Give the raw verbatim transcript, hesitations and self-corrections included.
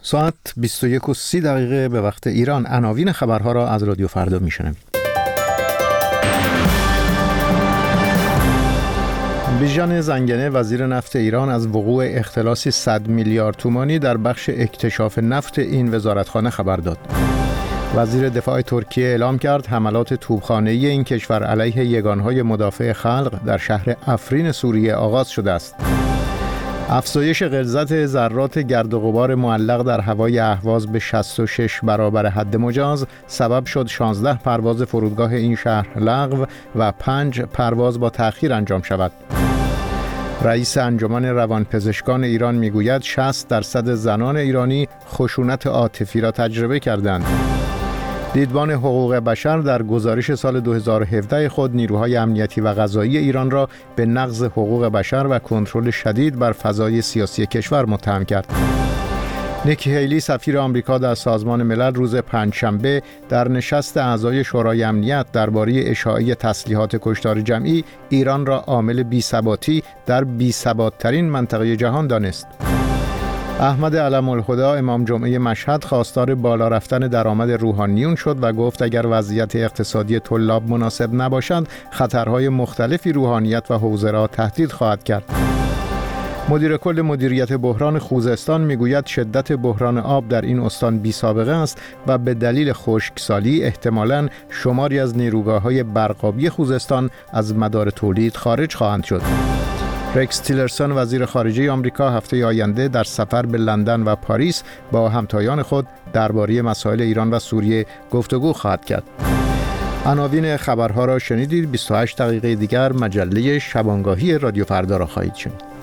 ساعت بیست و یک و سی دقیقه به وقت ایران. عناوین خبرها را از رادیو فردا میشنوید. بیژن زنگنه وزیر نفت ایران از وقوع اختلاسی صد میلیارد تومانی در بخش اکتشاف نفت این وزارتخانه خبر داد. وزیر دفاع ترکیه اعلام کرد حملات توپخانه‌ای این کشور علیه یگانهای مدافع خلق در شهر افرین سوریه آغاز شده است. افزایش غلظت ذرات گرد و غبار معلق در هوای اهواز به شصت و شش برابر حد مجاز سبب شد شانزده پرواز فرودگاه این شهر لغو و پنج پرواز با تأخیر انجام شود. رئیس انجمن روانپزشکان ایران میگوید شصت درصد زنان ایرانی خشونت عاطفی را تجربه کردند. دیدبان حقوق بشر در گزارش سال دو هزار و هفده خود نیروهای امنیتی و قضایی ایران را به نقض حقوق بشر و کنترل شدید بر فضای سیاسی کشور متهم کرد. نیکی هیلی سفیر آمریکا در سازمان ملل روز پنجشنبه در نشست اعضای شورای امنیت درباره اشاعه تسلیحات کشتار جمعی ایران را عامل بی‌ثباتی در بی‌ثبات‌ترین منطقه جهان دانست. احمد علم الهدی امام جمعه مشهد خواستار بالا رفتن درآمد روحانیون شد و گفت اگر وضعیت اقتصادی طلاب مناسب نباشد خطرهای مختلفی روحانیت و حوزه را تهدید خواهد کرد. مدیر کل مدیریت بحران خوزستان میگوید شدت بحران آب در این استان بی سابقه است و به دلیل خشکسالی احتمالاً شماری از نیروگاه‌های برقابی خوزستان از مدار تولید خارج خواهند شد. رکس تیلرسون وزیر خارجه آمریکا هفته آینده در سفر به لندن و پاریس با همتایان خود درباره مسائل ایران و سوریه گفتگو خواهد کرد. عناوین خبرها را شنیدید. بیست و هشت دقیقه دیگر مجله شبانگاهی رادیو فردا را خواهید شنید.